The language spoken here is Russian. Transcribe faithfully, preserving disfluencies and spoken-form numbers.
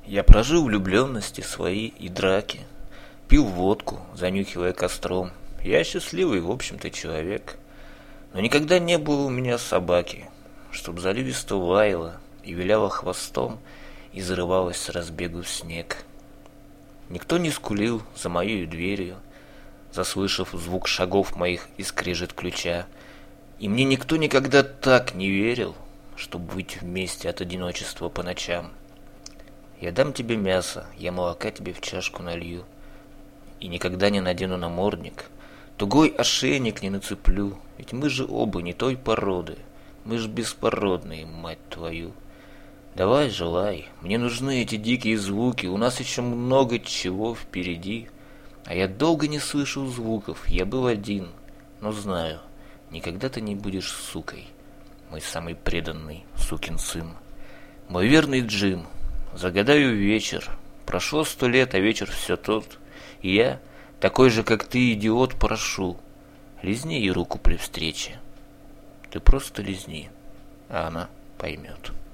Я прожил влюбленности свои и драки, пил водку, занюхивая костром. Я счастливый, в общем-то, человек. Но никогда не было у меня собаки, чтоб заливисто лаяла и виляла хвостом и зарывалась с разбегу в снег. Никто не скулил за моею дверью, заслышав звук шагов моих и скрежет ключа. И мне никто никогда так не верил, чтоб быть вместе от одиночества по ночам. Я дам тебе мясо, я молока тебе в чашку налью, и никогда не надену намордник, тугой ошейник не нацеплю, ведь мы же оба не той породы, мы ж беспородные, мать твою. Давай, желай, мне нужны эти дикие звуки, у нас еще много чего впереди. А я долго не слышал звуков, я был один, но знаю, никогда ты не будешь сукой, мой самый преданный сукин сын. Мой верный Джим, загадаю вечер, прошло сто лет, а вечер все тот, и я, такой же, как ты, идиот, прошу, лизни ей руку при встрече. Ты просто лизни, а она поймет.